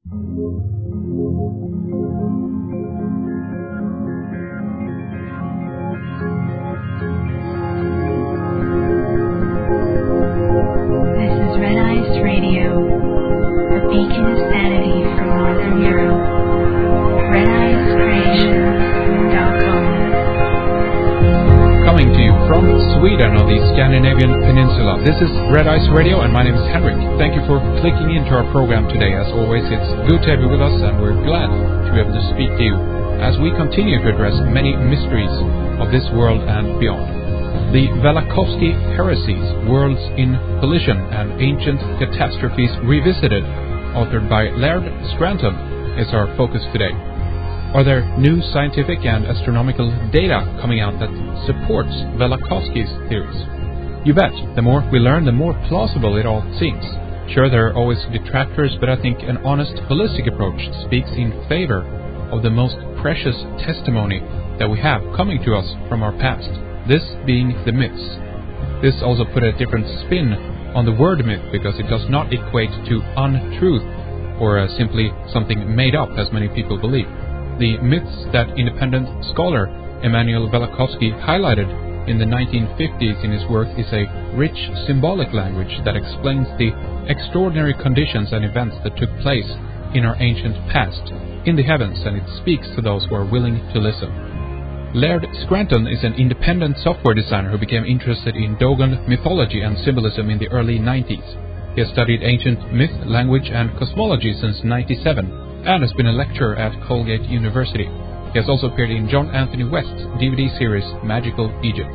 Scandinavian Peninsula. This is Red Ice Radio, and my name is Henrik. Thank you for clicking into our program today. As always, it's good to have you with us, and we're glad to be able to speak to you as we continue to address many mysteries of this world and beyond. The Velikovsky Heresies, Worlds in Collision and Ancient Catastrophes Revisited, authored by Laird Scranton, is our focus today. Are there new scientific and astronomical data coming out that supports Velikovsky's theories? You bet. The more we learn, the more plausible it all seems. Sure, there are always detractors, but I think an honest, holistic approach speaks in favor of the most precious testimony that we have coming to us from our past, this being the myths. This also put a different spin on the word myth, because it does not equate to untruth or simply something made up, as many people believe. The myths that independent scholar Emanuel Velikovsky highlighted in the 1950s in his work is a rich symbolic language that explains the extraordinary conditions and events that took place in our ancient past, in the heavens, and it speaks to those who are willing to listen. Laird Scranton is an independent software designer who became interested in Dogon mythology and symbolism in the early 90s. He has studied ancient myth, language, and cosmology since 1997, and has been a lecturer at Colgate University. He has also appeared in John Anthony West's DVD series, Magical Egypt.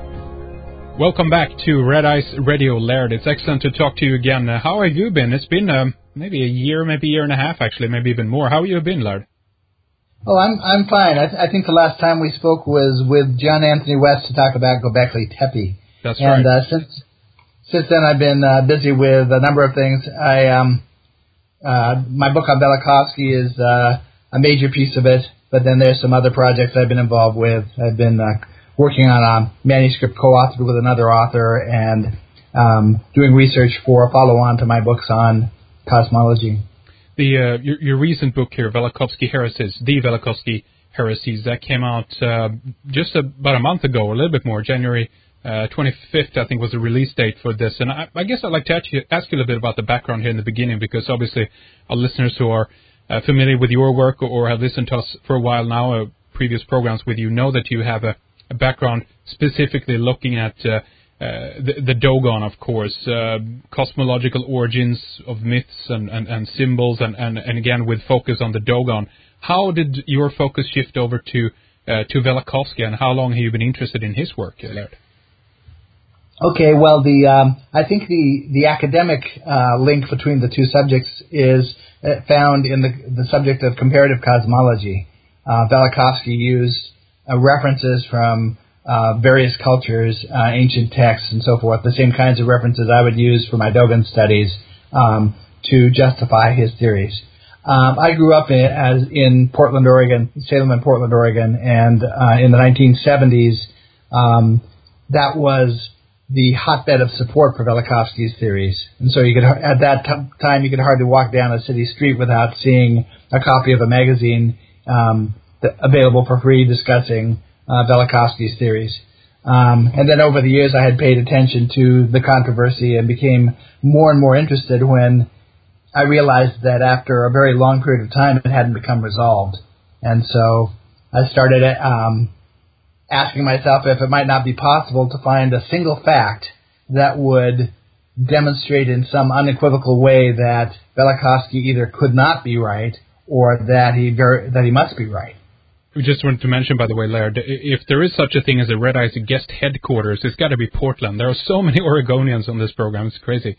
Welcome back to Red Ice Radio, Laird. It's excellent to talk to you again. How have you been? It's been maybe a year, maybe a year and a half, actually, maybe even more. How have you been, Laird? Oh, I'm fine. I think the last time we spoke was with John Anthony West to talk about Göbekli Tepe. That's right. And since then, I've been busy with a number of things. My book on Velikovsky is a major piece of it, but then there's some other projects I've been involved with. I've been working on a manuscript co-authored with another author and doing research for a follow-on to my books on cosmology. Your recent book here, Velikovsky Heresies, The Velikovsky Heresies, that came out just about a month ago, or a little bit more, January 25th, I think, was the release date for this. And I guess I'd like to ask you a little bit about the background here in the beginning, because obviously our listeners who are familiar with your work or have listened to us for a while now, previous programs with you, know that you have a background specifically looking at the Dogon, of course, cosmological origins of myths and symbols, and again with focus on the Dogon. How did your focus shift over to Velikovsky, and how long have you been interested in his work, Laird? Okay, well, I think the academic link between the two subjects is found in the subject of comparative cosmology. Velikovsky used references from various cultures, ancient texts, and so forth, the same kinds of references I would use for my Dogon studies to justify his theories. I grew up in Portland, Oregon, Salem and Portland, Oregon, and in the 1970s, that was the hotbed of support for Velikovsky's theories. And so at that time, you could hardly walk down a city street without seeing a copy of a magazine available for free discussing Velikovsky's theories. And then over the years, I had paid attention to the controversy and became more and more interested when I realized that after a very long period of time, it hadn't become resolved. And so I started asking myself if it might not be possible to find a single fact that would demonstrate in some unequivocal way that Velikovsky either could not be right or that he must be right. We just wanted to mention, by the way, Laird, if there is such a thing as a Red Ice guest headquarters, it's got to be Portland. There are so many Oregonians on this program. It's crazy.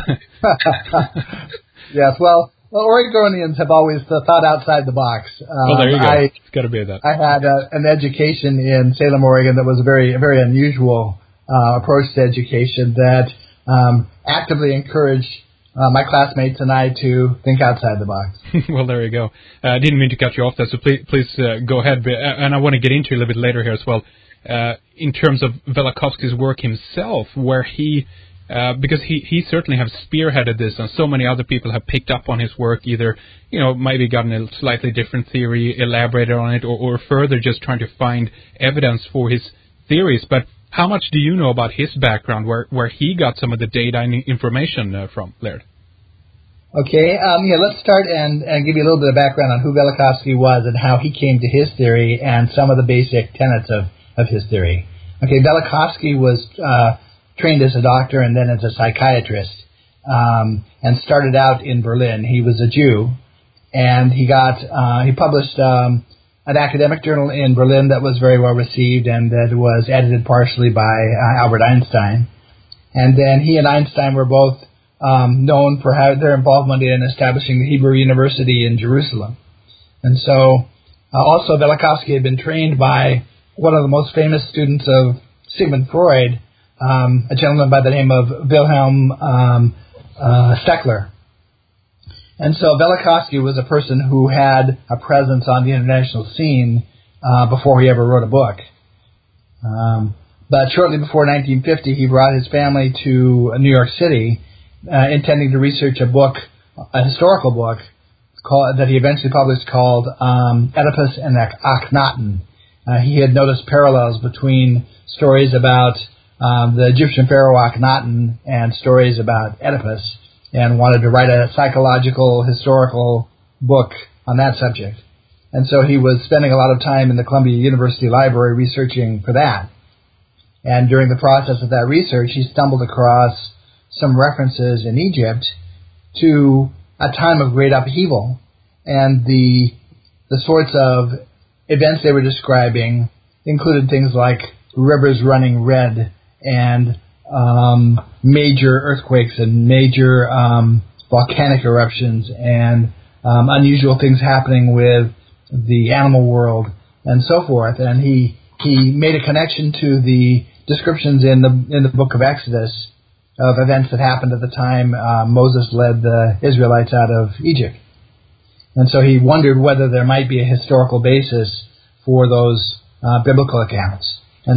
Yes, well, Oregonians have always thought outside the box. There you go. It's got to be that. I had an education in Salem, Oregon that was a very, very unusual approach to education that actively encouraged my classmates and I to think outside the box. Well, there you go. I didn't mean to cut you off there, so please go ahead. And I want to get into a little bit later here as well, in terms of Velikovsky's work himself, where he because he certainly has spearheaded this, and so many other people have picked up on his work, either, maybe gotten a slightly different theory, elaborated on it, or further just trying to find evidence for his theories. But how much do you know about his background, where he got some of the data and information from, Laird? Okay, let's start and give you a little bit of background on who Velikovsky was and how he came to his theory and some of the basic tenets of his theory. Okay, Velikovsky was trained as a doctor and then as a psychiatrist, and started out in Berlin. He was a Jew, and he published an academic journal in Berlin that was very well received and that was edited partially by Albert Einstein. And then he and Einstein were both known for their involvement in establishing the Hebrew University in Jerusalem. And so also Velikovsky had been trained by one of the most famous students of Sigmund Freud, a gentleman by the name of Wilhelm Steckler. And so Velikovsky was a person who had a presence on the international scene before he ever wrote a book. But shortly before 1950, he brought his family to New York City, intending to research a historical book that he eventually published called Oedipus and Akhenaten. He had noticed parallels between stories about the Egyptian pharaoh Akhenaten and stories about Oedipus, and wanted to write a psychological, historical book on that subject. And so he was spending a lot of time in the Columbia University Library researching for that. And during the process of that research, he stumbled across some references in Egypt to a time of great upheaval, and the sorts of events they were describing included things like rivers running red and major earthquakes and major volcanic eruptions and unusual things happening with the animal world and so forth. And he made a connection to the descriptions in the book of Exodus of events that happened at the time Moses led the Israelites out of Egypt. And so he wondered whether there might be a historical basis for those biblical accounts, and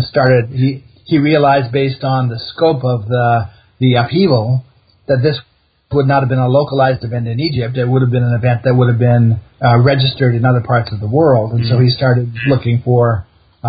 he realized, based on the scope of the upheaval, that this would not have been a localized event in Egypt. It would have been an event that would have been registered in other parts of the world. And so he started looking for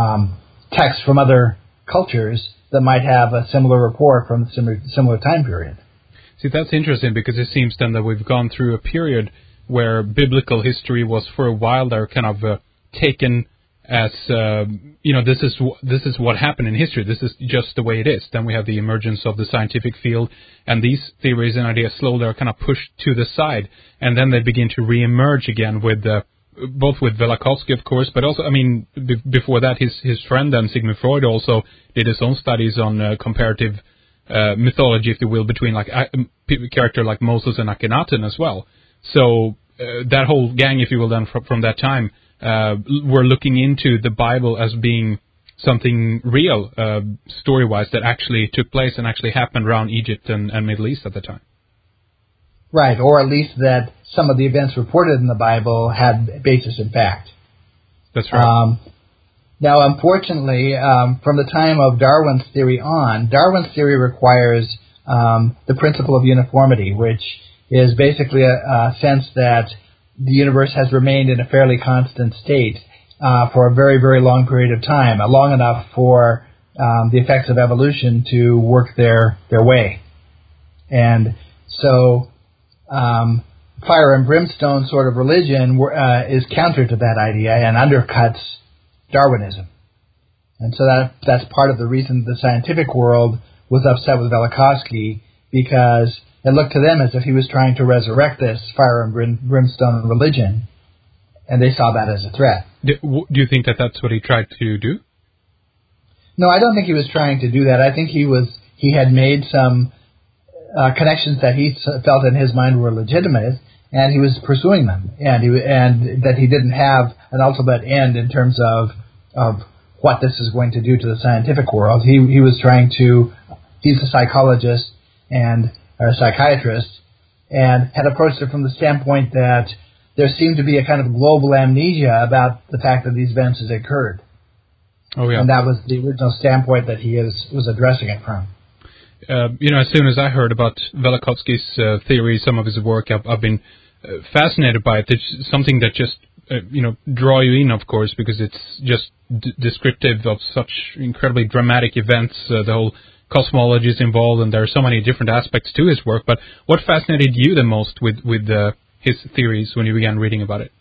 texts from other cultures that might have a similar report from a similar time period. See, that's interesting, because it seems then that we've gone through a period where biblical history was for a while there kind of taken as, this is what happened in history. This is just the way it is. Then we have the emergence of the scientific field, and these theories and ideas slowly are kind of pushed to the side, and then they begin to reemerge again with both with Velikovsky, of course, but also, before that, his friend then, Sigmund Freud, also did his own studies on comparative mythology, if you will, between like a character like Moses and Akhenaten as well. So that whole gang, if you will, then from that time, were looking into the Bible as being something real, story-wise, that actually took place and actually happened around Egypt and Middle East at the time. Right, or at least that some of the events reported in the Bible had basis in fact. That's right. Now, unfortunately, from the time of Darwin's theory on, Darwin's theory requires the principle of uniformity, which is basically a sense that the universe has remained in a fairly constant state for a very, very long period of time, long enough for the effects of evolution to work their way. And so fire and brimstone sort of religion is counter to that idea and undercuts Darwinism. And so that's part of the reason the scientific world was upset with Velikovsky, because it looked to them as if he was trying to resurrect this fire and brimstone religion, and they saw that as a threat. Do you think that that's what he tried to do? No, I don't think he was trying to do that. I think he had made some connections that he felt in his mind were legitimate, and he was pursuing them, and that he didn't have an ultimate end in terms of what this is going to do to the scientific world. He was trying to. He's a psychologist and a psychiatrist, and had approached it from the standpoint that there seemed to be a kind of global amnesia about the fact that these events had occurred. Oh, yeah. And that was the original standpoint that he was addressing it from. as soon as I heard about Velikovsky's theory, some of his work, I've been fascinated by it. It's something that just, draw you in, of course, because it's just descriptive of such incredibly dramatic events. The whole cosmology is involved, and there are so many different aspects to his work. But what fascinated you the most with his theories when you began reading about it?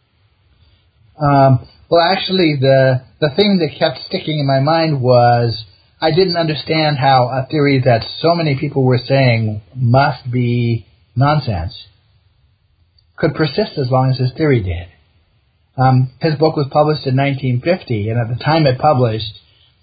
Well, actually, the thing that kept sticking in my mind was I didn't understand how a theory that so many people were saying must be nonsense could persist as long as his theory did. His book was published in 1950, and at the time it published,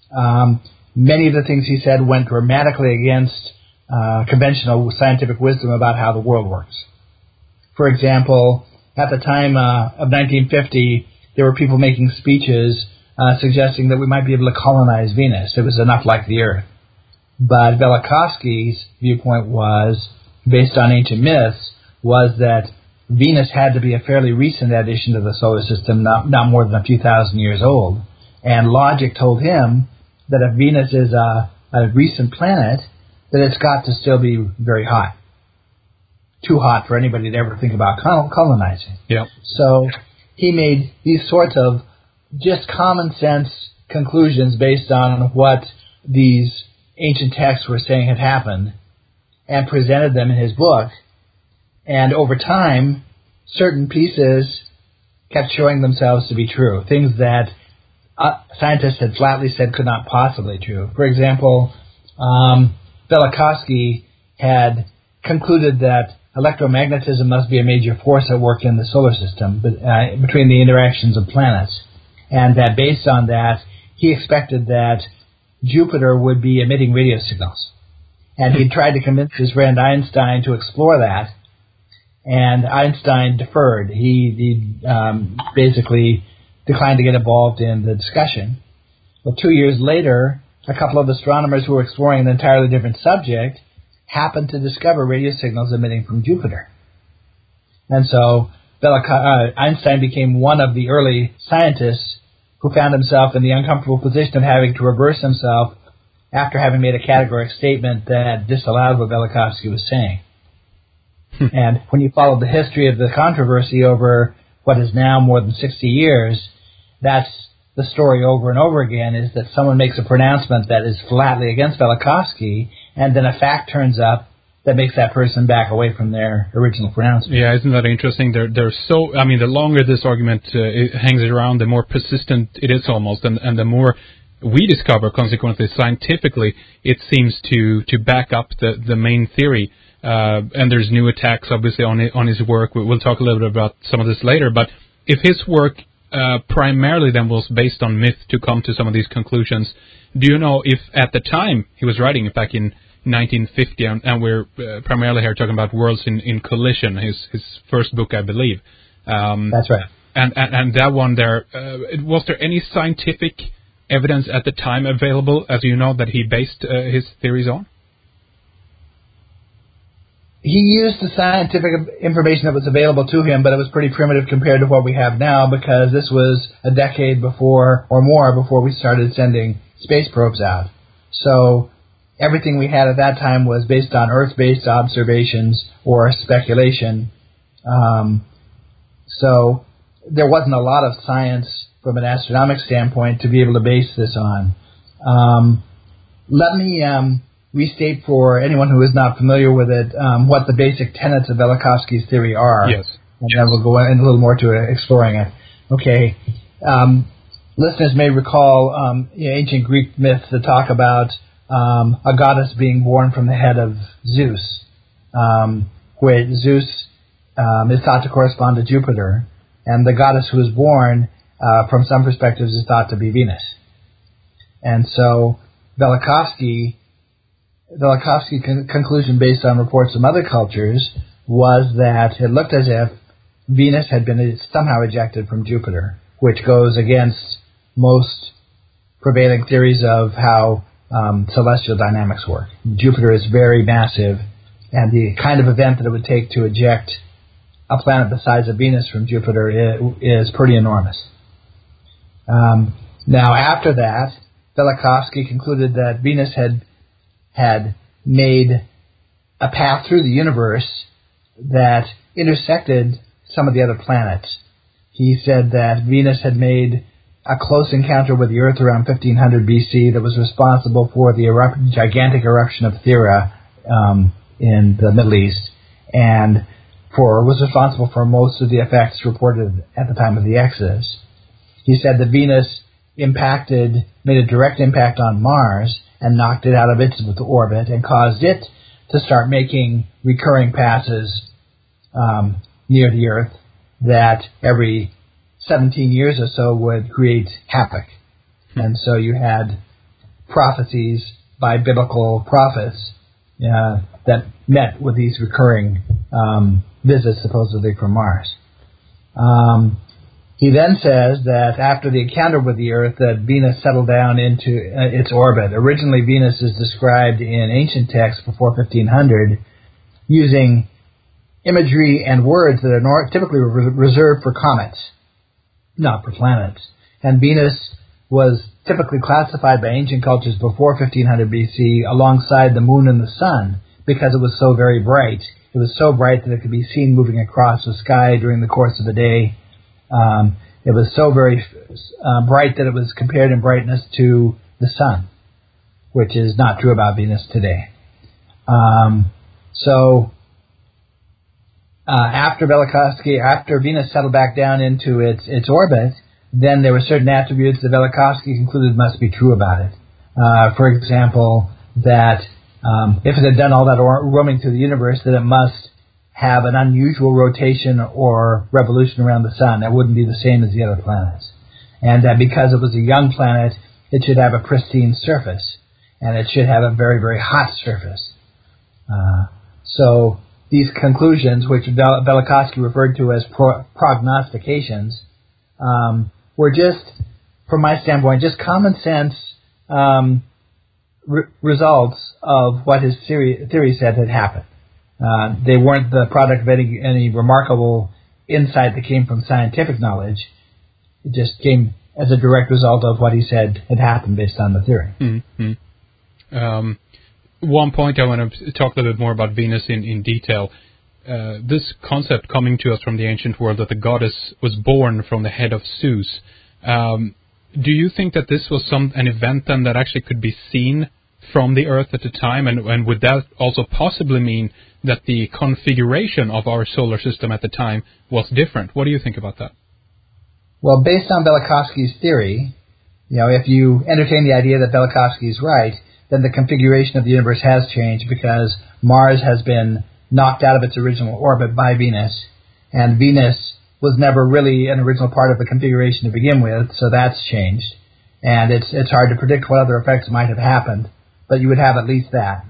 many of the things he said went dramatically against conventional scientific wisdom about how the world works. For example, at the time of 1950, there were people making speeches suggesting that we might be able to colonize Venus. It was enough like the Earth. But Velikovsky's viewpoint was, based on ancient myths, was that Venus had to be a fairly recent addition to the solar system, not more than a few thousand years old. And logic told him that if Venus is a recent planet, then it's got to still be very hot. Too hot for anybody to ever think about colonizing. Yep. So he made these sorts of just common sense conclusions based on what these ancient texts were saying had happened and presented them in his book. And over time, certain pieces kept showing themselves to be true, things that scientists had flatly said could not possibly be true. For example, Velikovsky had concluded that electromagnetism must be a major force at work in the solar system between the interactions of planets, and that based on that, he expected that Jupiter would be emitting radio signals. And he tried to convince his friend Einstein to explore that, and Einstein deferred. He basically declined to get involved in the discussion. Well, 2 years later, a couple of astronomers who were exploring an entirely different subject happened to discover radio signals emitting from Jupiter. And so Einstein became one of the early scientists who found himself in the uncomfortable position of having to reverse himself after having made a categorical statement that disallowed what Velikovsky was saying. And when you follow the history of the controversy over what is now more than 60 years, that's the story over and over again, is that someone makes a pronouncement that is flatly against Velikovsky, and then a fact turns up that makes that person back away from their original pronouncement. Yeah, isn't that interesting? The longer this argument it hangs around, the more persistent it is almost, and the more we discover, consequently, scientifically, it seems to back up the main theory. And there's new attacks, obviously, on his work. We'll talk a little bit about some of this later. But if his work primarily then was based on myth to come to some of these conclusions, do you know if at the time he was writing it back in 1950, and we're primarily here talking about Worlds in Collision, his first book, I believe. That's right. And that one there, was there any scientific evidence at the time available, as you know, that he based his theories on? He used the scientific information that was available to him, but it was pretty primitive compared to what we have now, because this was a decade before, or more, before we started sending space probes out. So everything we had at that time was based on Earth-based observations or speculation. So there wasn't a lot of science from an astronomical standpoint to be able to base this on. Let me restate for anyone who is not familiar with it what the basic tenets of Velikovsky's theory are. Yes. And then we'll go in a little more to exploring it. Okay. Listeners may recall ancient Greek myths that talk about a goddess being born from the head of Zeus, where Zeus is thought to correspond to Jupiter, and the goddess who is born, from some perspectives, is thought to be Venus. And so Velikovsky's conclusion, based on reports from other cultures, was that it looked as if Venus had been somehow ejected from Jupiter, which goes against most prevailing theories of how celestial dynamics work. Jupiter is very massive, and the kind of event that it would take to eject a planet the size of Venus from Jupiter is pretty enormous. Now, after that, Velikovsky concluded that Venus had made a path through the universe that intersected some of the other planets. He said that Venus had made a close encounter with the Earth around 1500 BC that was responsible for the gigantic eruption of Thera in the Middle East, and was responsible for most of the effects reported at the time of the Exodus. He said that Venus made a direct impact on Mars and knocked it out of its orbit and caused it to start making recurring passes near the Earth that every 17 years or so would create havoc. And so you had prophecies by biblical prophets that met with these recurring visits supposedly from Mars. He then says that after the encounter with the Earth, that Venus settled down into its orbit. Originally, Venus is described in ancient texts before 1500 using imagery and words that are typically reserved for comets, not for planets. And Venus was typically classified by ancient cultures before 1500 BC alongside the moon and the sun because it was so very bright. It was so bright that it could be seen moving across the sky during the course of the day. It was so very bright that it was compared in brightness to the sun, which is not true about Venus today. After Venus settled back down into its orbit, then there were certain attributes that Velikovsky concluded must be true about it. For example, that if it had done all that roaming through the universe, that it must have an unusual rotation or revolution around the sun that wouldn't be the same as the other planets. And that because it was a young planet, it should have a pristine surface, and it should have a very, very hot surface. So these conclusions, which Velikovsky referred to as prognostications, were just, from my standpoint, just common sense results of what his theory said had happened. They weren't the product of any remarkable insight that came from scientific knowledge. It just came as a direct result of what he said had happened based on the theory. Mm-hmm. One point I want to talk a little bit more about Venus in detail. This concept coming to us from the ancient world that the goddess was born from the head of Zeus. Do you think that this was an event then that actually could be seen from the Earth at the time, and would that also possibly mean that the configuration of our solar system at the time was different? What do you think about that? Well, based on Velikovsky's theory, if you entertain the idea that Velikovsky is right, then the configuration of the universe has changed because Mars has been knocked out of its original orbit by Venus, and Venus was never really an original part of the configuration to begin with, so that's changed. And it's hard to predict what other effects might have happened, but you would have at least that.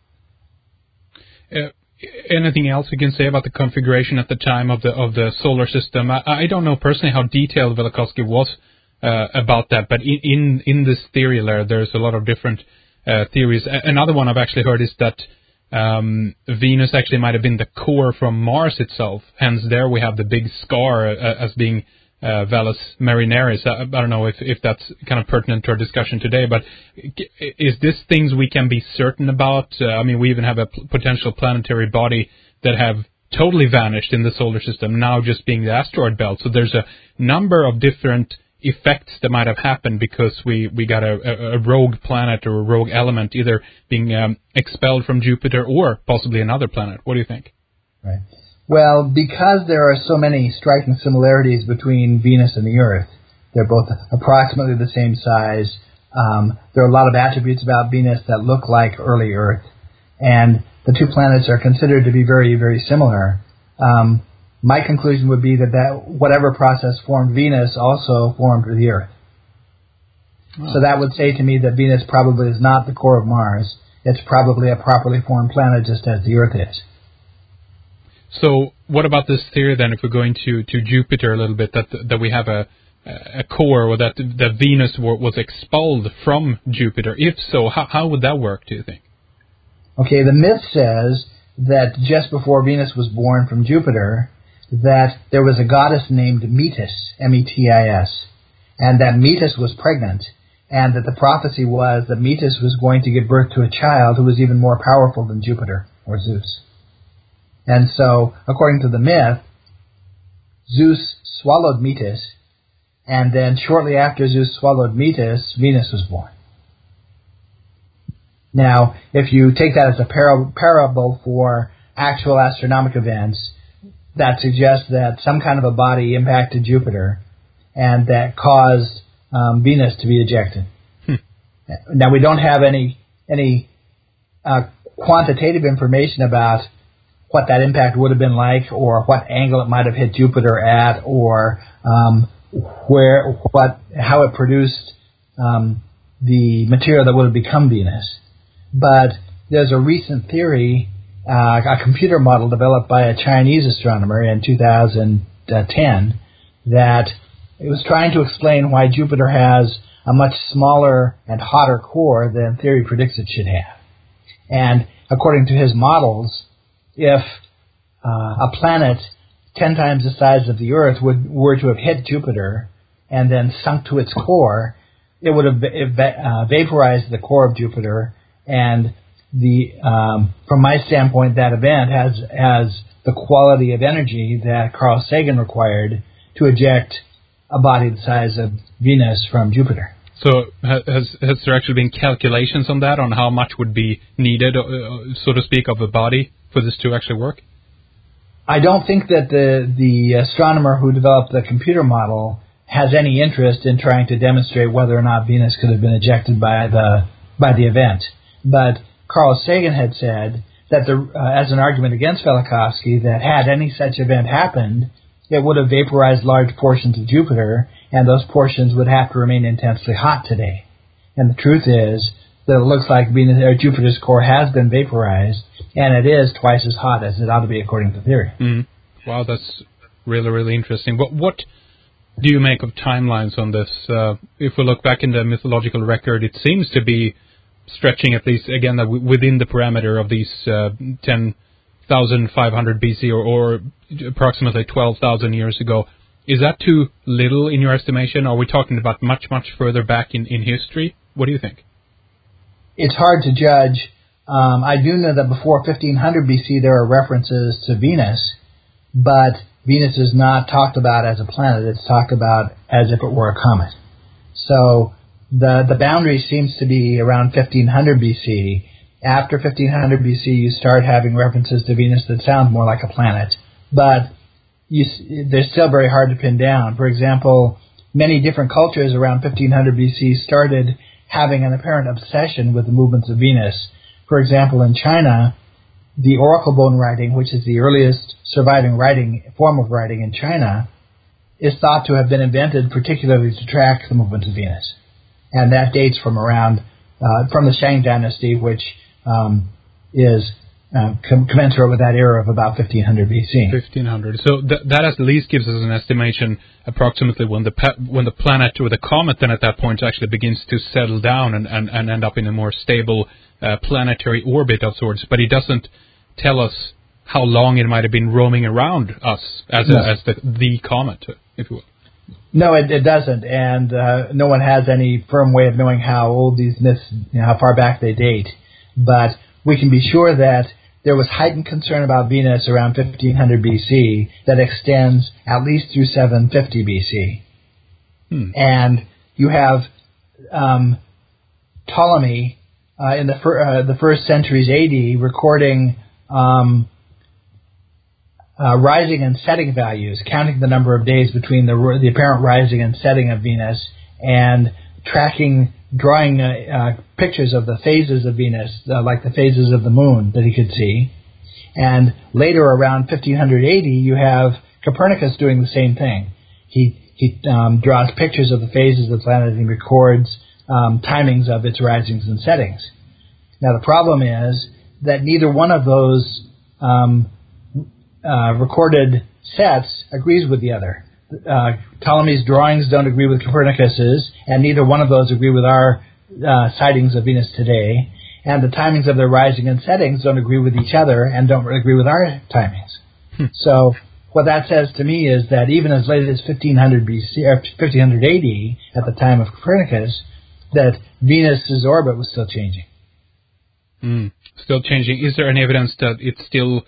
Anything else you can say about the configuration at the time of the solar system? I don't know personally how detailed Velikovsky was about that, but in this theory layer, there's a lot of different theories. Another one I've actually heard is that Venus actually might have been the core from Mars itself. Hence, there we have the big scar as being Valles Marineris. I don't know if that's kind of pertinent to our discussion today, but is this things we can be certain about? We even have a potential planetary body that have totally vanished in the solar system, now just being the asteroid belt. So there's a number of different effects that might have happened because we got a rogue planet or a rogue element either being expelled from Jupiter or possibly another planet. What do you think? Right. Well, because there are so many striking similarities between Venus and the Earth, they're both approximately the same size. There are a lot of attributes about Venus that look like early Earth, and the two planets are considered to be very, very similar. My conclusion would be that whatever process formed Venus also formed the Earth. Oh. So that would say to me that Venus probably is not the core of Mars. It's probably a properly formed planet just as the Earth is. So what about this theory then, if we're going to Jupiter a little bit, that we have a core, or that Venus was expelled from Jupiter? If so, how would that work, do you think? Okay, the myth says that just before Venus was born from Jupiter, that there was a goddess named Metis, M-E-T-I-S, and that Metis was pregnant, and that the prophecy was that Metis was going to give birth to a child who was even more powerful than Jupiter or Zeus. And so, according to the myth, Zeus swallowed Metis, and then shortly after Zeus swallowed Metis, Venus was born. Now, if you take that as a parable for actual astronomical events, that suggests that some kind of a body impacted Jupiter and that caused Venus to be ejected. Now, we don't have any quantitative information about what that impact would have been like, or what angle it might have hit Jupiter at, or how it produced the material that would have become Venus. But there's a recent theory, a computer model developed by a Chinese astronomer in 2010, that it was trying to explain why Jupiter has a much smaller and hotter core than theory predicts it should have. And according to his models, if a planet 10 times the size of the Earth were to have hit Jupiter and then sunk to its core, it would have vaporized the core of Jupiter. And from my standpoint, that event has the quality of energy that Carl Sagan required to eject a body the size of Venus from Jupiter. So has there actually been calculations on that, on how much would be needed, so to speak, of a body for this to actually work? I don't think that the astronomer who developed the computer model has any interest in trying to demonstrate whether or not Venus could have been ejected by the event. But Carl Sagan had said that as an argument against Velikovsky, that had any such event happened, it would have vaporized large portions of Jupiter, and those portions would have to remain intensely hot today. And the truth is that it looks like Jupiter's core has been vaporized, and it is twice as hot as it ought to be according to theory. Wow, that's really, really interesting. What do you make of timelines on this? If we look back in the mythological record, it seems to be stretching at least, again, within the parameter of these 10,500 BC or approximately 12,000 years ago. Is that too little in your estimation? Are we talking about much, much further back in history? What do you think? It's hard to judge. I do know that before 1500 BC there are references to Venus, but Venus is not talked about as a planet. It's talked about as if it were a comet. So the boundary seems to be around 1500 BC. After 1500 BC, you start having references to Venus that sound more like a planet. But they're still very hard to pin down. For example, many different cultures around 1500 BC started having an apparent obsession with the movements of Venus. For example, in China, the oracle bone writing, which is the earliest surviving form of writing in China, is thought to have been invented particularly to track the movements of Venus. And that dates from the Shang dynasty, which is commensurate with that era of about 1500 BC. 1500. So that at least gives us an estimation approximately when the planet or the comet then at that point actually begins to settle down and end up in a more stable planetary orbit of sorts. But it doesn't tell us how long it might have been roaming around us as the comet, if you will. No, it doesn't, and no one has any firm way of knowing how old these myths, how far back they date. But we can be sure that there was heightened concern about Venus around 1500 BC that extends at least through 750 BC. And you have Ptolemy in the first centuries AD recording rising and setting values, counting the number of days between the apparent rising and setting of Venus, and drawing pictures of the phases of Venus, like the phases of the moon that he could see. And later, around 1580, you have Copernicus doing the same thing. He draws pictures of the phases of the planet and records timings of its risings and settings. Now, the problem is that neither one of those recorded sets agrees with the other. Ptolemy's drawings don't agree with Copernicus's, and neither one of those agree with our sightings of Venus today. And the timings of their rising and settings don't agree with each other and don't agree with our timings. So what that says to me is that even as late as 1500 BC or 1500 AD, at the time of Copernicus, that Venus's orbit was still changing. Still changing. Is there any evidence that it's still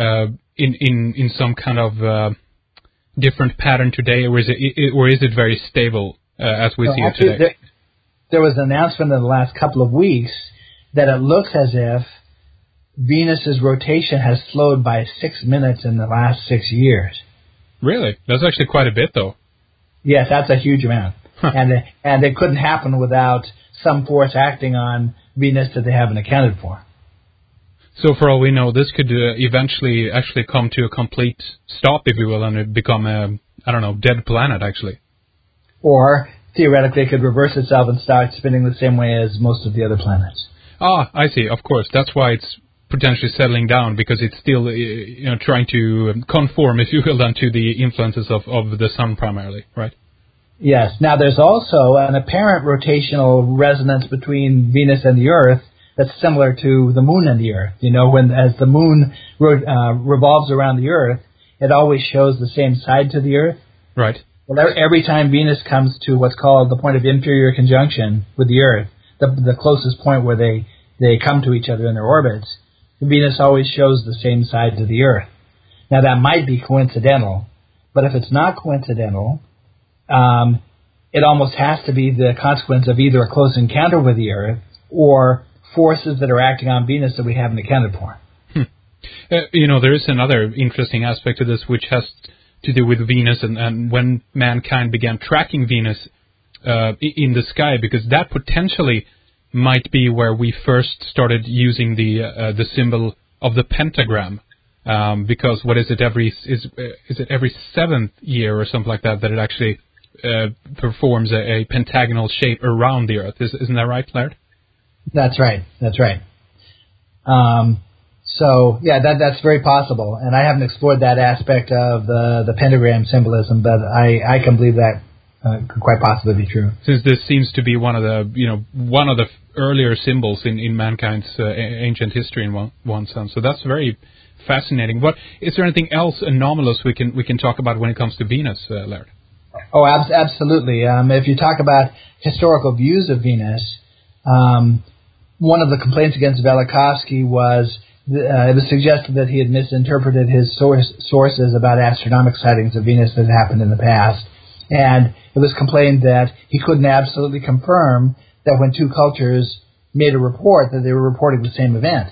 in some kind of different pattern today, or is it very stable as we see it today? There was an announcement in the last couple of weeks that it looks as if Venus's rotation has slowed by 6 minutes in the last 6 years. Really? That's actually quite a bit, though. Yes, that's a huge amount. And it couldn't happen without some force acting on Venus that they haven't accounted for. So for all we know, this could eventually actually come to a complete stop, if you will, and it become a, dead planet, actually. Or, theoretically, it could reverse itself and start spinning the same way as most of the other planets. Ah, I see, of course. That's why it's potentially settling down, because it's still trying to conform, if you will, then to the influences of the sun primarily, right? Yes. Now, there's also an apparent rotational resonance between Venus and the Earth that's similar to the Moon and the Earth. As the Moon revolves around the Earth, it always shows the same side to the Earth. Right. Well, every time Venus comes to what's called the point of inferior conjunction with the Earth, the closest point where they come to each other in their orbits, Venus always shows the same side to the Earth. Now, that might be coincidental, but if it's not coincidental, it almost has to be the consequence of either a close encounter with the Earth or forces that are acting on Venus that we haven't accounted for. There is another interesting aspect to this, which has to do with Venus and when mankind began tracking Venus in the sky, because that potentially might be where we first started using the symbol of the pentagram. Because what is it? Is it every 7th year or something like that it actually performs a pentagonal shape around the Earth? Isn't that right, Laird? That's right. That's very possible. And I haven't explored that aspect of the pentagram symbolism, but I can believe that could quite possibly be true. Since this seems to be one of the earlier symbols in mankind's ancient history in one sense. So that's very fascinating. What is there anything else anomalous we can talk about when it comes to Venus, Laird? Oh, absolutely. If you talk about historical views of Venus, one of the complaints against Velikovsky was it was suggested that he had misinterpreted his sources about astronomical sightings of Venus that had happened in the past. And it was complained that he couldn't absolutely confirm that when two cultures made a report that they were reporting the same event.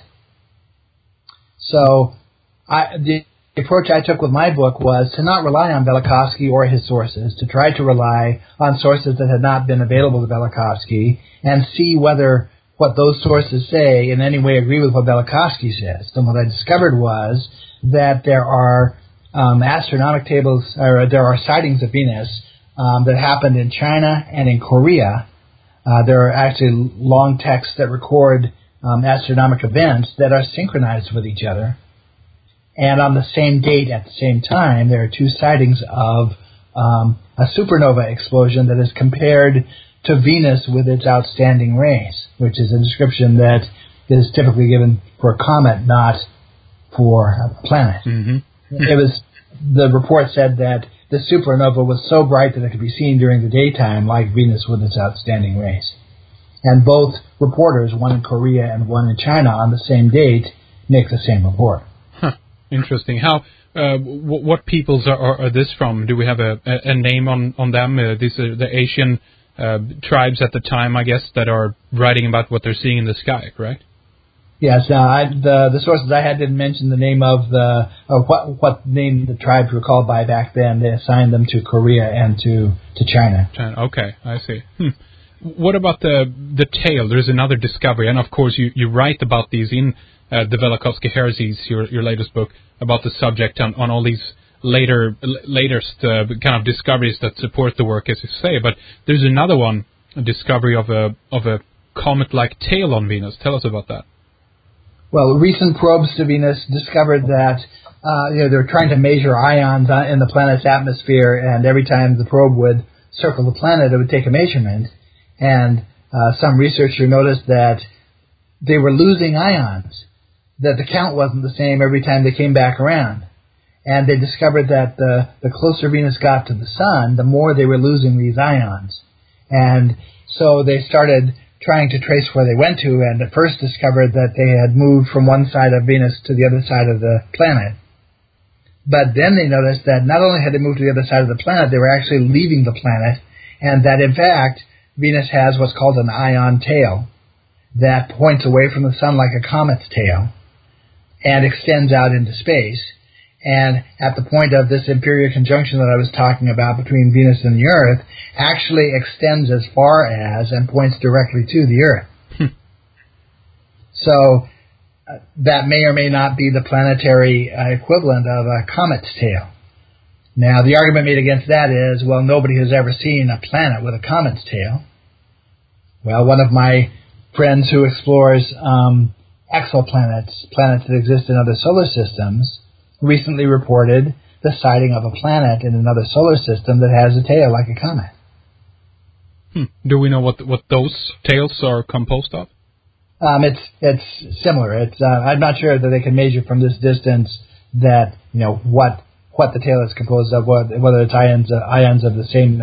So the approach I took with my book was to not rely on Velikovsky or his sources, to try to rely on sources that had not been available to Velikovsky and see whether what those sources say in any way agree with what Velikovsky says. And what I discovered was that there are astronomic tables, or there are sightings of Venus that happened in China and in Korea. There are actually long texts that record astronomic events that are synchronized with each other. And on the same date at the same time, there are two sightings of a supernova explosion that is compared to Venus with its outstanding rays, which is a description that is typically given for a comet, not for a planet. Mm-hmm. The report said that the supernova was so bright that it could be seen during the daytime, like Venus with its outstanding rays. And both reporters, one in Korea and one in China, on the same date, make the same report. Huh. Interesting. How? What peoples are this from? Do we have a name on them? These are the Asian tribes at the time, I guess, that are writing about what they're seeing in the sky, correct? Yes. The sources I had didn't mention the name of what name the tribes were called by back then. They assigned them to Korea and to China. Okay, I see. What about the tail? There's another discovery, and of course you write about these in the Velikovsky Heresies, your latest book, about the subject on all these latest kind of discoveries that support the work, as you say. But there's another one, a discovery of a comet-like tail on Venus. Tell us about that. Well, recent probes to Venus discovered that they're trying to measure ions in the planet's atmosphere, and every time the probe would circle the planet, it would take a measurement. And some researcher noticed that they were losing ions, that the count wasn't the same every time they came back around. And they discovered that the closer Venus got to the sun, the more they were losing these ions. And So they started trying to trace where they went to, and at first discovered that they had moved from one side of Venus to the other side of the planet. But then they noticed that not only had they moved to the other side of the planet, they were actually leaving the planet, and that in fact Venus has what's called an ion tail that points away from the sun like a comet's tail and extends out into space. And at the point of this inferior conjunction that I was talking about between Venus and the Earth, actually extends as far as and points directly to the Earth. So that may or may not be the planetary equivalent of a comet's tail. Now, the argument made against that is, well, nobody has ever seen a planet with a comet's tail. Well, one of my friends who explores exoplanets, planets that exist in other solar systems, recently reported the sighting of a planet in another solar system that has a tail like a comet. Do we know what those tails are composed of? It's similar. I'm not sure that they can measure from this distance that what the tail is composed of, whether it's ions of the same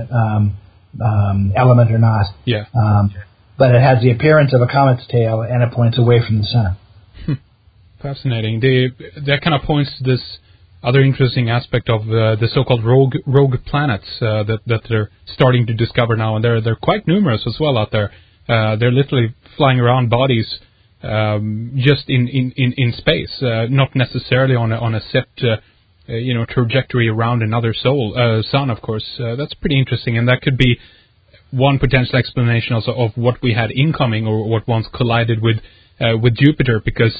element or not. Yeah. But it has the appearance of a comet's tail, and it points away from the sun. Fascinating. That kind of points to this other interesting aspect of the so-called rogue planets that they're starting to discover now, and they're quite numerous as well out there. They're literally flying around bodies just in space, not necessarily on a set trajectory around another sun. Of course, that's pretty interesting, and that could be one potential explanation also of what we had incoming, or what once collided with Jupiter, because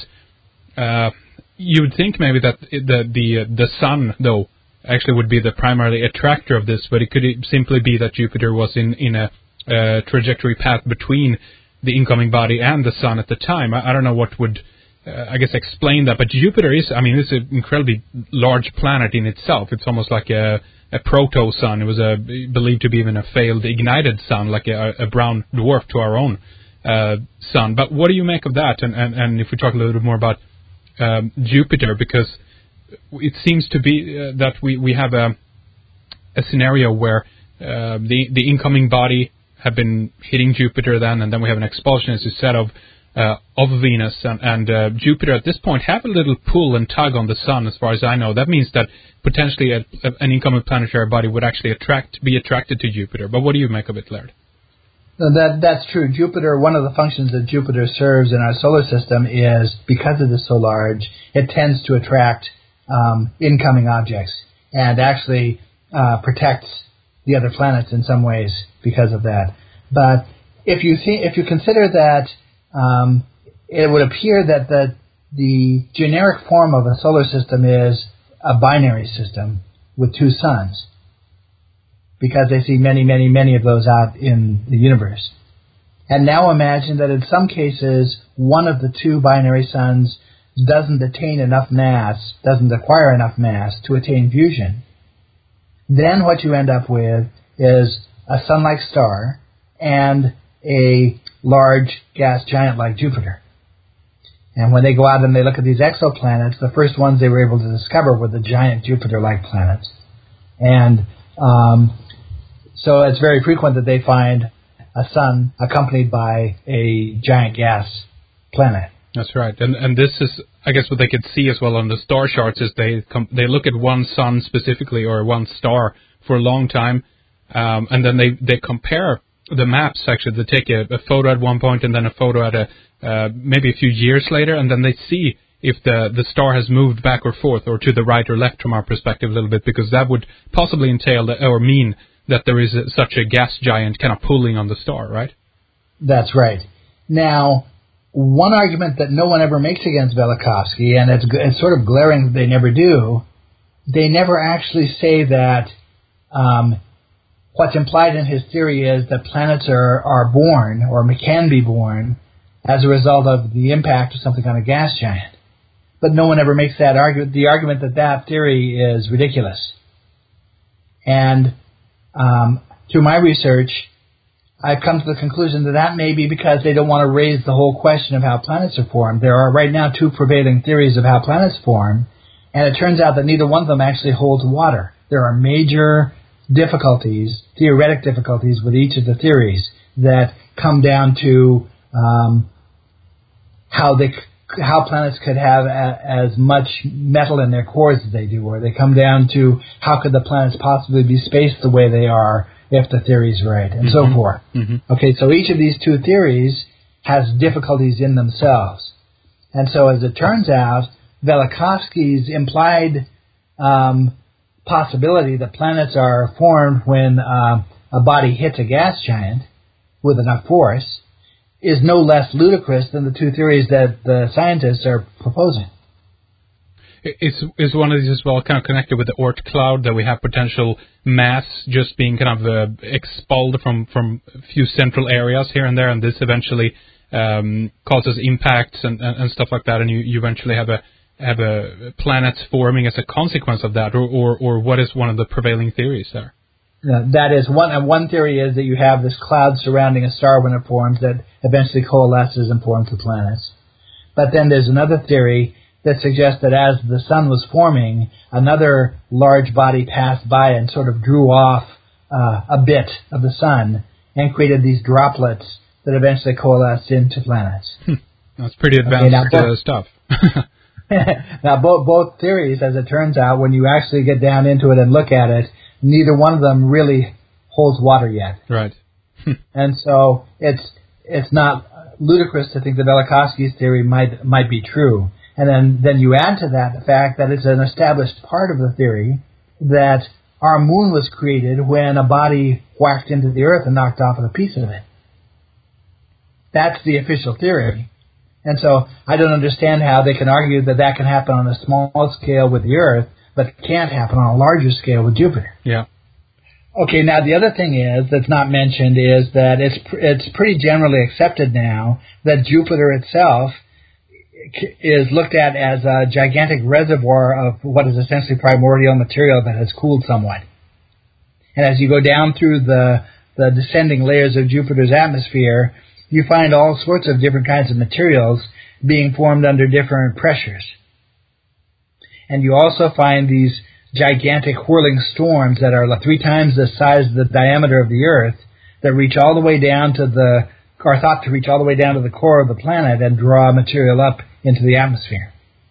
you would think maybe that the sun, though, actually would be the primary attractor of this, but it could simply be that Jupiter was in a trajectory path between the incoming body and the sun at the time. I don't know what would, explain that, but Jupiter is, it's an incredibly large planet in itself. It's almost like a proto-sun. It was believed to be even a failed ignited sun, like a brown dwarf to our own sun. But what do you make of that? And if we talk a little bit more about Jupiter, because it seems to be that we have a scenario where the incoming body have been hitting Jupiter then, and then we have an expulsion, as you said, of Venus, and Jupiter at this point have a little pull and tug on the sun, as far as I know. That means that potentially an incoming planetary body would actually be attracted to Jupiter. But what do you make of it, Laird? That's true. Jupiter, one of the functions that Jupiter serves in our solar system is, because it is so large, it tends to attract incoming objects, and actually protects the other planets in some ways because of that. But if you consider that, it would appear that the generic form of a solar system is a binary system with two suns, because they see many, many, many of those out in the universe. And now imagine that in some cases, one of the two binary suns doesn't attain enough mass, doesn't acquire enough mass to attain fusion. Then what you end up with is a sun-like star and a large gas giant like Jupiter. And when they go out and they look at these exoplanets, the first ones they were able to discover were the giant Jupiter-like planets. And so it's very frequent that they find a sun accompanied by a giant gas planet. That's right. And this is, I guess, what they could see as well on the star charts is they look at one sun specifically, or one star, for a long time, and then they compare the maps. Actually, they take a photo at one point and then a photo at maybe a few years later, and then they see if the star has moved back or forth, or to the right or left from our perspective a little bit, because that would possibly entail or mean that there is such a gas giant kind of pulling on the star, right? That's right. Now, one argument that no one ever makes against Velikovsky, and it's sort of glaring that they never do, they never actually say that what's implied in his theory is that planets are born, or can be born, as a result of the impact of something on a gas giant. But no one ever makes that argument, the argument that theory is ridiculous. And through my research, I've come to the conclusion that may be because they don't want to raise the whole question of how planets are formed. There are right now two prevailing theories of how planets form, and it turns out that neither one of them actually holds water. There are major difficulties, theoretic difficulties, with each of the theories. that come down to how planets could have as much metal in their cores as they do, or they come down to how could the planets possibly be spaced the way they are if the theory's right, and so forth. Okay, so each of these two theories has difficulties in themselves. And so as it turns out, Velikovsky's implied possibility that planets are formed when a body hits a gas giant with enough force is no less ludicrous than the two theories that the scientists are proposing. Is one of these as well kind of connected with the Oort cloud, that we have potential mass just being kind of expelled from a few central areas here and there, and this eventually causes impacts and stuff like that, and you eventually have a planets forming as a consequence of that, or what is one of the prevailing theories there? That is one theory is that you have this cloud surrounding a star when it forms that eventually coalesces and forms the planets. But then there's another theory that suggests that as the sun was forming, another large body passed by and sort of drew off a bit of the sun and created these droplets that eventually coalesced into planets. That's pretty advanced stuff. Now, both theories, as it turns out, when you actually get down into it and look at it, neither one of them really holds water yet. Right. And so it's not ludicrous to think that Velikovsky's theory might be true. And then you add to that the fact that it's an established part of the theory that our moon was created when a body whacked into the Earth and knocked off a piece of it. That's the official theory. And so I don't understand how they can argue that can happen on a small scale with the Earth, but can't happen on a larger scale with Jupiter. Yeah. Okay, now the other thing that's not mentioned is that it's pretty generally accepted now that Jupiter itself is looked at as a gigantic reservoir of what is essentially primordial material that has cooled somewhat. And as you go down through the descending layers of Jupiter's atmosphere, you find all sorts of different kinds of materials being formed under different pressures. And you also find these gigantic whirling storms that are 3 times the size of the diameter of the Earth that reach all the way down to are thought to reach all the way down to the core of the planet and draw material up into the atmosphere.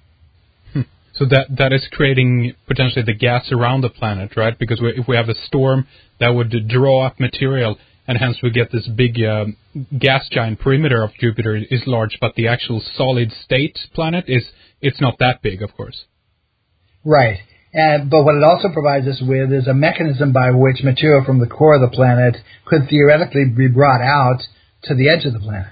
So that is creating potentially the gas around the planet, right? Because if we have a storm, that would draw up material, and hence we get this big gas giant. Perimeter of Jupiter is large, but the actual solid state planet it's not that big, of course. Right. But what it also provides us with is a mechanism by which material from the core of the planet could theoretically be brought out to the edge of the planet.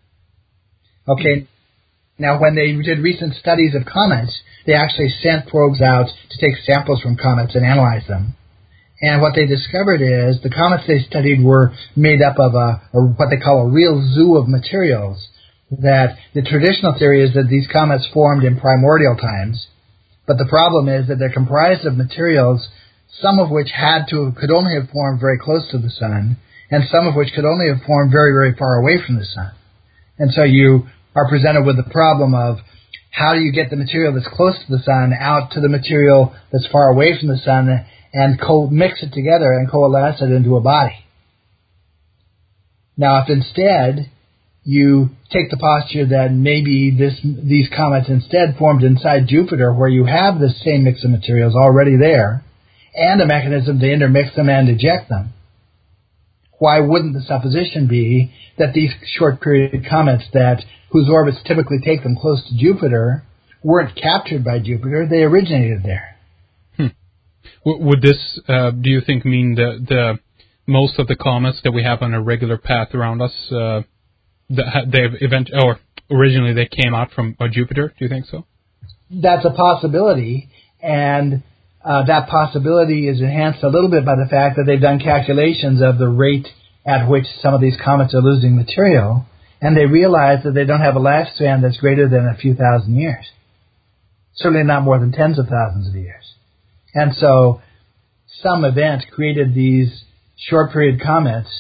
Okay. Now, when they did recent studies of comets, they actually sent probes out to take samples from comets and analyze them. And what they discovered is the comets they studied were made up of what they call a real zoo of materials. That the traditional theory is that these comets formed in primordial times, but the problem is that they're comprised of materials, some of which could only have formed very close to the sun, and some of which could only have formed very, very far away from the sun. And so you are presented with the problem of how do you get the material that's close to the sun out to the material that's far away from the sun and mix it together and coalesce it into a body. Now, if instead you take the posture that maybe these comets instead formed inside Jupiter, where you have the same mix of materials already there, and a mechanism to intermix them and eject them, why wouldn't the supposition be that these short-period comets whose orbits typically take them close to Jupiter weren't captured by Jupiter, they originated there? Would this, do you think, mean the most of the comets that we have on a regular path around us, originally they came out from Jupiter? Do you think so? That's a possibility, and that possibility is enhanced a little bit by the fact that they've done calculations of the rate at which some of these comets are losing material, and they realize that they don't have a lifespan that's greater than a few thousand years. Certainly not more than tens of thousands of years. And so some event created these short-period comets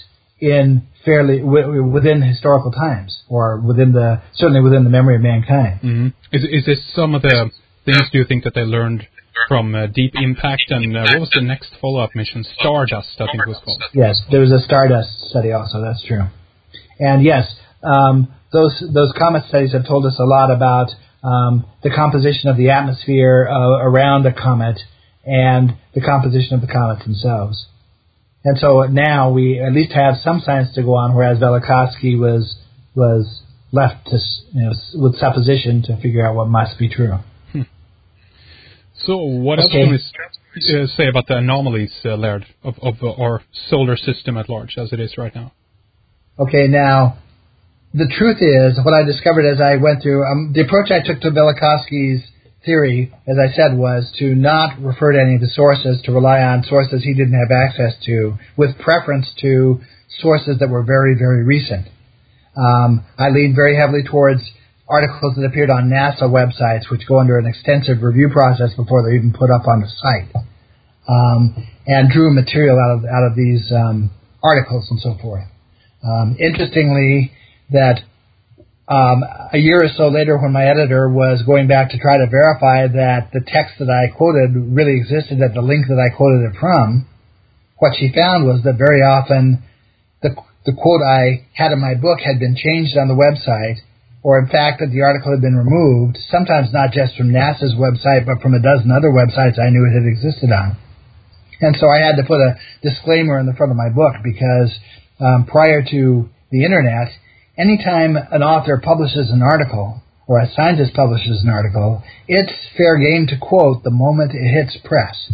within historical times, or certainly within the memory of mankind. Mm-hmm. Is this some of the things, do you think, that they learned from Deep Impact, and what was the next follow-up mission? Stardust, I think it was called. Yes, there was a Stardust study also, that's true. And yes, those comet studies have told us a lot about the composition of the atmosphere around a comet and the composition of the comets themselves. And so now we at least have some science to go on, whereas Velikovsky was left to, with supposition to figure out what must be true. So what else can we say about the anomalies, Laird, of our solar system at large as it is right now? Okay, now, the truth is, what I discovered as I went through, the approach I took to Velikovsky's theory, as I said, was to not refer to any of the sources, to rely on sources he didn't have access to, with preference to sources that were very, very recent. I leaned very heavily towards articles that appeared on NASA websites, which go under an extensive review process before they're even put up on the site, and drew material out of these articles and so forth. Interestingly, that a year or so later, when my editor was going back to try to verify that the text that I quoted really existed at the link that I quoted it from, what she found was that very often the quote I had in my book had been changed on the website, or in fact that the article had been removed, sometimes not just from NASA's website, but from a dozen other websites I knew it had existed on. And so I had to put a disclaimer in the front of my book because prior to the Internet, anytime an author publishes an article or a scientist publishes an article, it's fair game to quote the moment it hits press.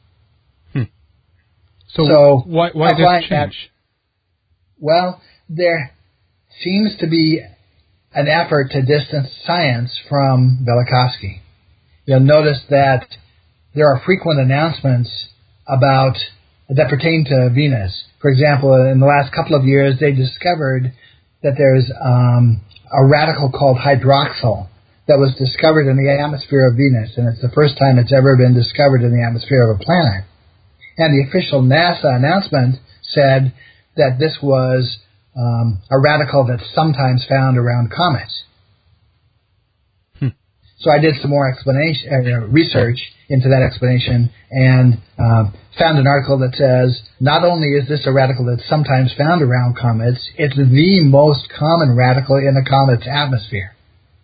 So why this change? Well, there seems to be an effort to distance science from Velikovsky. You'll notice that there are frequent announcements that pertain to Venus. For example, in the last couple of years, they discovered that there's a radical called hydroxyl that was discovered in the atmosphere of Venus, and it's the first time it's ever been discovered in the atmosphere of a planet. And the official NASA announcement said that this was a radical that's sometimes found around comets. So I did some more research into that explanation and found an article that says not only is this a radical that's sometimes found around comets, it's the most common radical in a comet's atmosphere.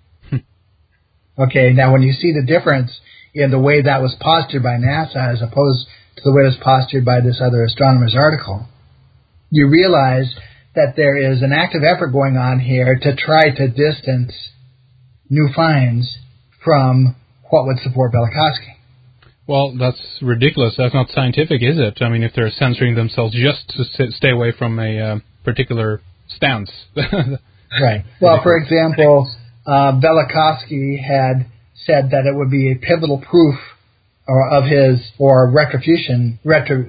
Okay, now when you see the difference in the way that was postured by NASA as opposed to the way it was postured by this other astronomer's article, you realize that there is an active effort going on here to try to distance new finds from what would support Velikovsky. Well, that's ridiculous. That's not scientific, is it? I mean, if they're censoring themselves just to stay away from a particular stance. Right. Well, for example, Velikovsky had said that it would be a pivotal proof of his, or refutation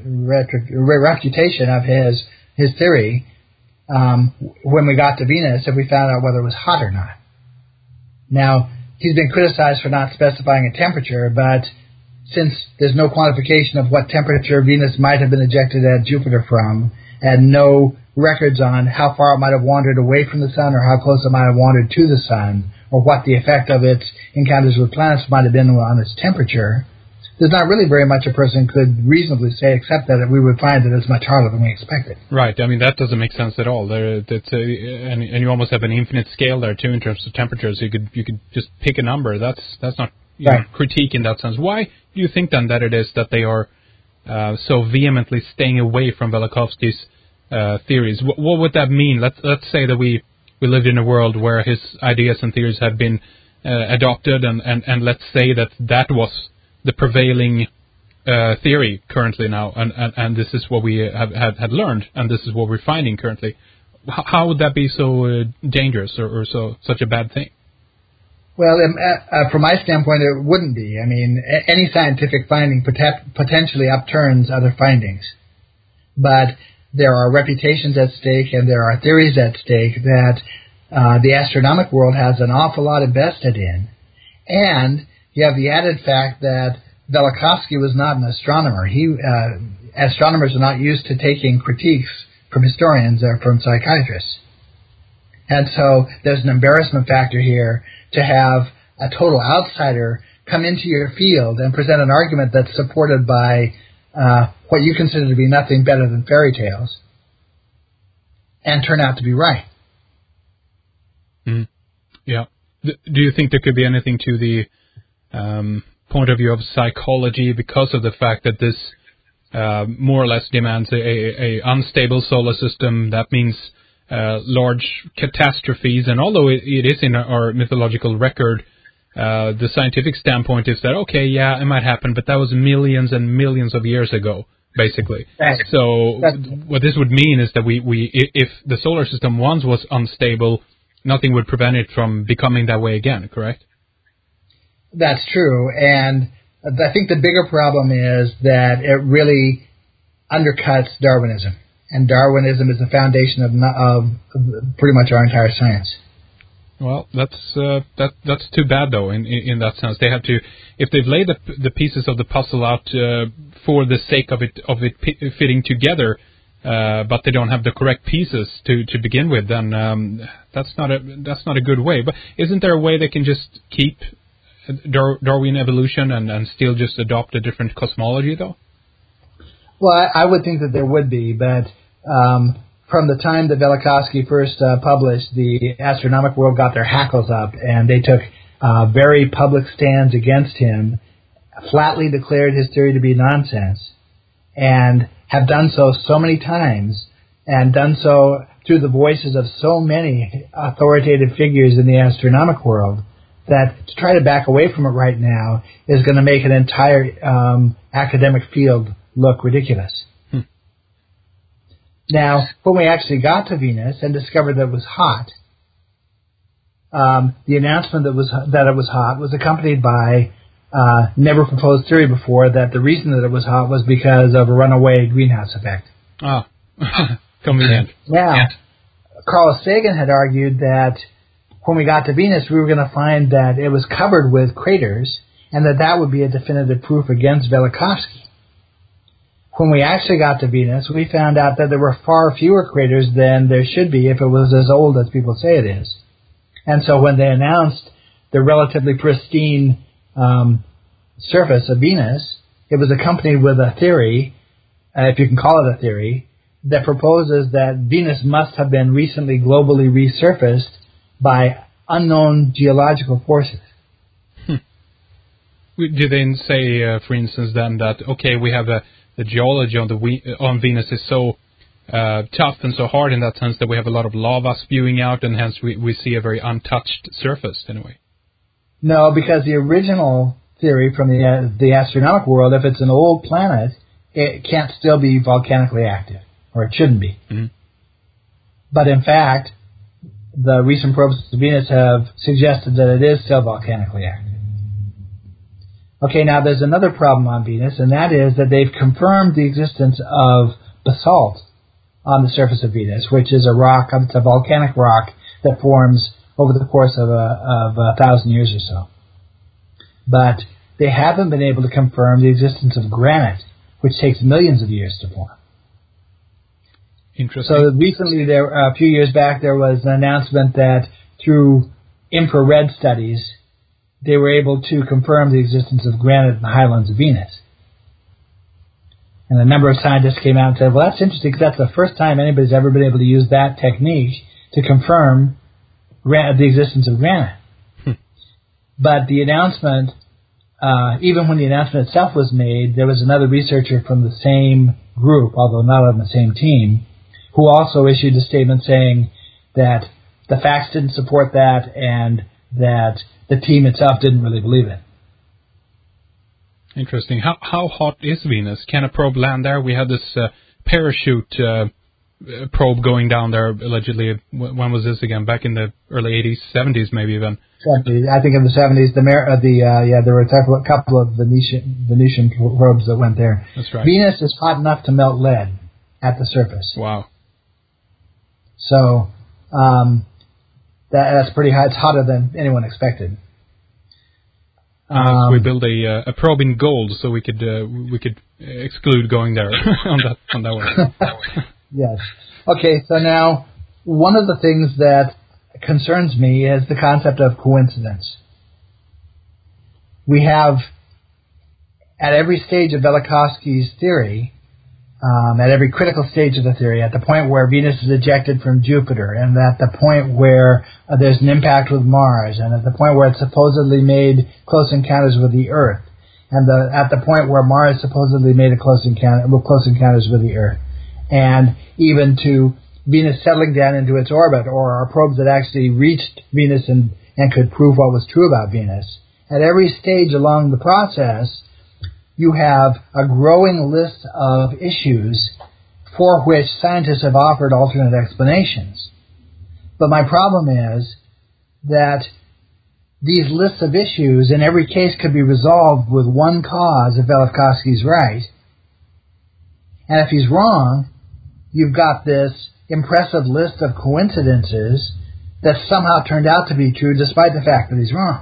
of his theory when we got to Venus if we found out whether it was hot or not. Now, he's been criticized for not specifying a temperature, but since there's no quantification of what temperature Venus might have been ejected at Jupiter from, and no records on how far it might have wandered away from the sun or how close it might have wandered to the sun, or what the effect of its encounters with planets might have been on its temperature, there's not really very much a person could reasonably say except that we would find that it's much harder than we expected. Right. I mean, that doesn't make sense at all. And you almost have an infinite scale there, too, in terms of temperatures. You could just pick a number. That's not critique in that sense. Why do you think, then, that it is that they are so vehemently staying away from Velikovsky's theories? What would that mean? Let's say that we lived in a world where his ideas and theories had been adopted, and let's say that was the prevailing theory currently now, and this is what we had learned, and this is what we're finding currently. How would that be so dangerous or such a bad thing? Well, from my standpoint, it wouldn't be. I mean, any scientific finding potentially upturns other findings. But there are reputations at stake and there are theories at stake that the astronomic world has an awful lot invested in. And you have the added fact that Velikovsky was not an astronomer. Astronomers are not used to taking critiques from historians or from psychiatrists. And so there's an embarrassment factor here to have a total outsider come into your field and present an argument that's supported by what you consider to be nothing better than fairy tales, and turn out to be right. Yeah. Do you think there could be anything to the point of view of psychology because of the fact that this more or less demands a unstable solar system? That means large catastrophes, and although it is in our mythological record, the scientific standpoint is that, okay, yeah, it might happen, but that was millions and millions of years ago, basically. Right. So what this would mean is that if the solar system once was unstable, nothing would prevent it from becoming that way again, correct? That's true, and I think the bigger problem is that it really undercuts Darwinism, and Darwinism is the foundation of pretty much our entire science. Well, that's too bad though. In that sense, they have to, if they've laid the pieces of the puzzle out for the sake of it fitting together, but they don't have the correct pieces to begin with, then that's not a good way. But isn't there a way they can just keep Darwin evolution and still just adopt a different cosmology though? Well, I would think that there would be, but from the time that Velikovsky first published, the astronomic world got their hackles up, and they took very public stands against him, flatly declared his theory to be nonsense, and have done so many times, and done so through the voices of so many authoritative figures in the astronomic world, that to try to back away from it right now is going to make an entire academic field look ridiculous. Now, when we actually got to Venus and discovered that it was hot, the announcement that it was hot was accompanied by never proposed theory before that the reason that it was hot was because of a runaway greenhouse effect. Ah, convenient. Now, Carl Sagan had argued that when we got to Venus, we were going to find that it was covered with craters, and that would be a definitive proof against Velikovsky. When we actually got to Venus, we found out that there were far fewer craters than there should be if it was as old as people say it is. And so when they announced the relatively pristine surface of Venus, it was accompanied with a theory, if you can call it a theory, that proposes that Venus must have been recently globally resurfaced by unknown geological forces. Do they say, for instance, then that, okay, we have the geology on Venus is so tough and so hard in that sense that we have a lot of lava spewing out, and hence we see a very untouched surface in a way? No, because the original theory from the astronomic world, if it's an old planet, it can't still be volcanically active, or it shouldn't be. Mm-hmm. But in fact, the recent probes to Venus have suggested that it is still volcanically active. Okay, now there's another problem on Venus, and that is that they've confirmed the existence of basalt on the surface of Venus, which is a rock, it's a volcanic rock that forms over the course of 1,000 years or so. But they haven't been able to confirm the existence of granite, which takes millions of years to form. Interesting. So recently, a few years back, there was an announcement that through infrared studies, they were able to confirm the existence of granite in the highlands of Venus. And a number of scientists came out and said, well, that's interesting because that's the first time anybody's ever been able to use that technique to confirm the existence of granite. But the announcement, even when the announcement itself was made, there was another researcher from the same group, although not on the same team, who also issued a statement saying that the facts didn't support that and that the team itself didn't really believe it. Interesting. How hot is Venus? Can a probe land there? We had this parachute probe going down there allegedly. When was this again? Back in the early 80s, 70s maybe even. I think in the 70s, there were a couple of Venusian probes that went there. That's right. Venus is hot enough to melt lead at the surface. Wow. So that's pretty hot. It's hotter than anyone expected. So we build a probe in gold, so we could exclude going there on that one. Yes. Okay. So now, one of the things that concerns me is the concept of coincidence. we have, at every stage of Velikovsky's theory, at every critical stage of the theory, at the point where Venus is ejected from Jupiter, and at the point where there's an impact with Mars, and at the point where it's supposedly made close encounters with the Earth, and at the point where Mars supposedly made a close encounters with the Earth, and even to Venus settling down into its orbit, or our probes that actually reached Venus and could prove what was true about Venus. At every stage along the process, you have a growing list of issues for which scientists have offered alternate explanations. But my problem is that these lists of issues in every case could be resolved with one cause if Velikovsky's right. And if he's wrong, you've got this impressive list of coincidences that somehow turned out to be true despite the fact that he's wrong.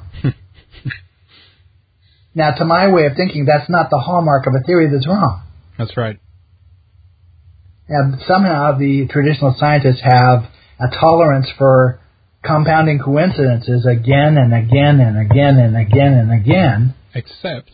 Now, to my way of thinking, that's not the hallmark of a theory that's wrong. That's right. And somehow the traditional scientists have a tolerance for compounding coincidences again and again and again and again and again. Except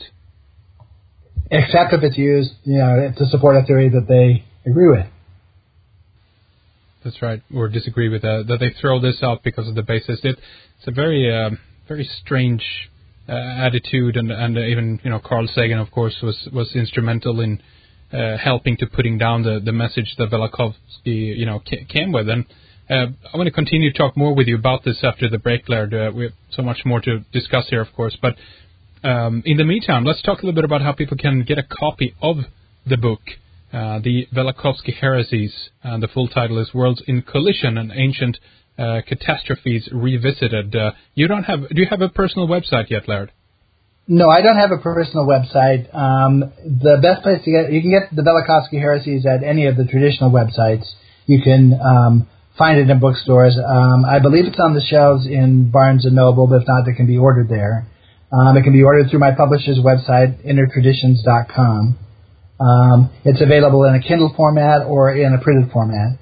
if it's used, to support a theory that they agree with. That's right, or disagree with that they throw this out because of the basis. It's a very, very strange attitude, and even Carl Sagan, of course, was instrumental in helping to putting down the message that Velikovsky came with. And I want to continue to talk more with you about this after the break, Laird. We have so much more to discuss here, of course. But in the meantime, let's talk a little bit about how people can get a copy of the book, The Velikovsky Heresies. The full title is Worlds in Collision and Ancient Catastrophes Revisited. Do you have a personal website yet, Laird? No, I don't have a personal website. The best place you can get the Velikovsky Heresies at any of the traditional websites. You can find it in bookstores. I believe it's on the shelves in Barnes & Noble, but if not, it can be ordered there. It can be ordered through my publisher's website, innertraditions.com. It's available in a Kindle format or in a printed format.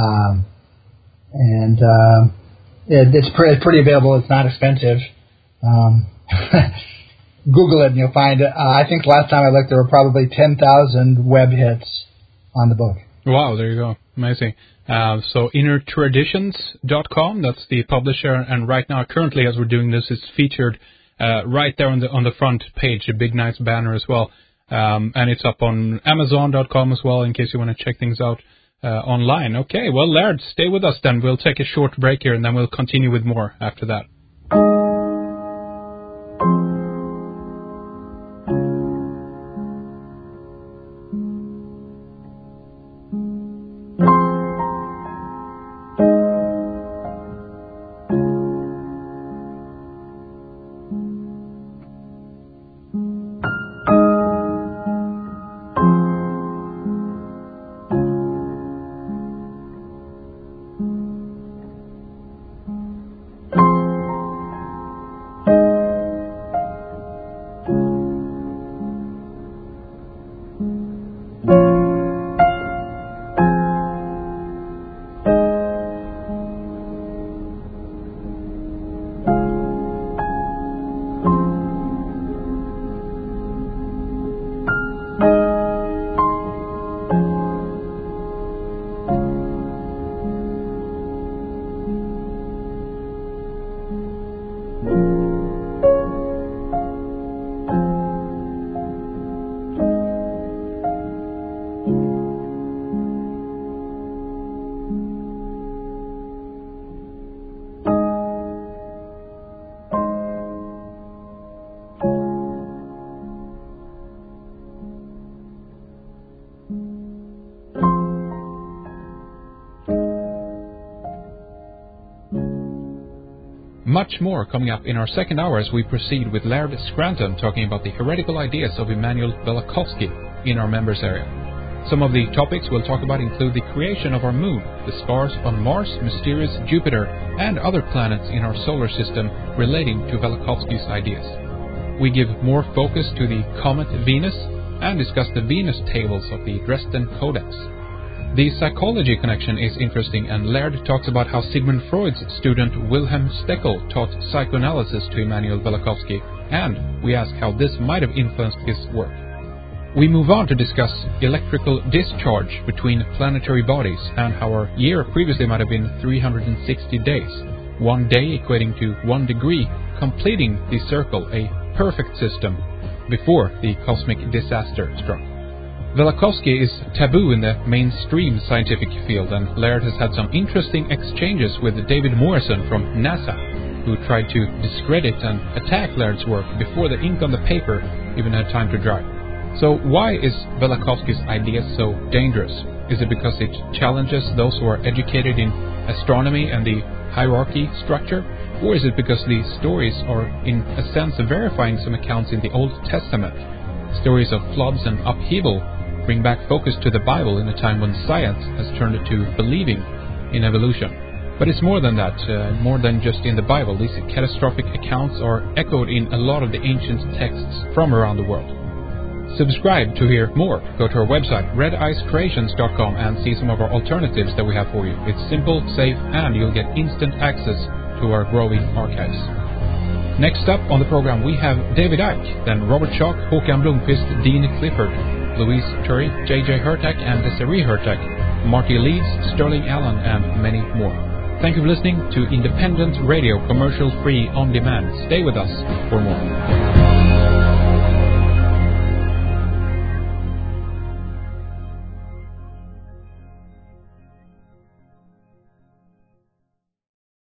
It's pretty available. It's not expensive. Google it and you'll find it. I think last time I looked, there were probably 10,000 web hits on the book. Wow, there you go. Amazing. So innertraditions.com, that's the publisher, and right now, currently, as we're doing this, it's featured right there on the front page, a big nice banner as well. And it's up on Amazon.com as well, in case you want to check things out online. Okay, well, Laird, stay with us then. We'll take a short break here, and then we'll continue with more after that. Much more coming up in our second hour as we proceed with Laird Scranton talking about the heretical ideas of Immanuel Velikovsky in our members area. Some of the topics we'll talk about include the creation of our moon, the scars on Mars, mysterious Jupiter, and other planets in our solar system relating to Velikovsky's ideas. We give more focus to the comet Venus and discuss the Venus tables of the Dresden Codex. The psychology connection is interesting, and Laird talks about how Sigmund Freud's student Wilhelm Steckel taught psychoanalysis to Immanuel Velikovsky, and we ask how this might have influenced his work. We move on to discuss electrical discharge between planetary bodies and how our year previously might have been 360 days, 1 day equating to 1 degree, completing the circle, a perfect system, before the cosmic disaster struck. Velikovsky is taboo in the mainstream scientific field, and Laird has had some interesting exchanges with David Morrison from NASA, who tried to discredit and attack Laird's work before the ink on the paper even had time to dry. So why is Velikovsky's idea so dangerous? Is it because it challenges those who are educated in astronomy and the hierarchy structure? Or is it because the stories are, in a sense, verifying some accounts in the Old Testament? Stories of floods and upheaval bring back focus to the Bible in a time when science has turned to believing in evolution. But it's more than that, more than just in the Bible. These catastrophic accounts are echoed in a lot of the ancient texts from around the world. Subscribe to hear more. Go to our website, redicecreations.com, and see some of our alternatives that we have for you. It's simple, safe, and you'll get instant access to our growing archives. Next up on the program, we have David Icke, then Robert Schock, Håkan Blomqvist, Dean Clifford, Louise Turry, J.J. Hurtak, and Desiree Hurtak, Marty Leeds, Sterling Allen, and many more. Thank you for listening to Independent Radio, commercial-free, on demand. Stay with us for more.